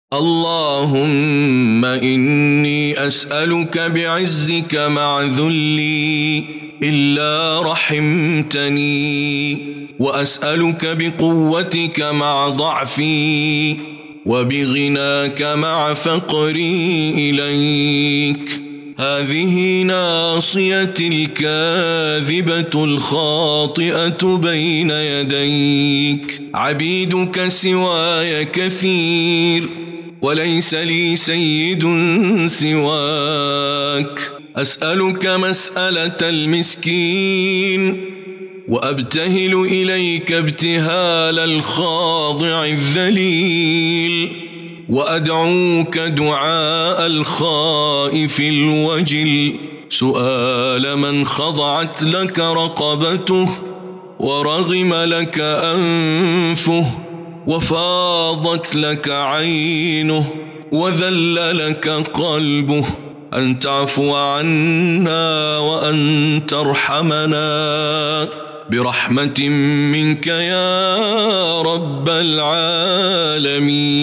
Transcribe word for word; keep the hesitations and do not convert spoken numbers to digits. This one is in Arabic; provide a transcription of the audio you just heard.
اللهم إني أسألك بعزك مع ذلي إلا رحمتني، وأسألك بقوتك مع ضعفي، وبغناك مع فقري إليك. هذه ناصيتي الكاذبة الخاطئة بين يديك، عبيدك سواي كثير، وليس لي سيد سواك. أسألك مسألة المسكين، وأبتهل إليك ابتهال الخاضع الذليل، وأدعوك دعاء الخائف الوجل، سؤال من خضعت لك رقبته، ورغم لك أنفه، وفاضت لك عينه، وذل لك قلبه، أن تعفو عنا وأن ترحمنا برحمة منك يا رب العالمين.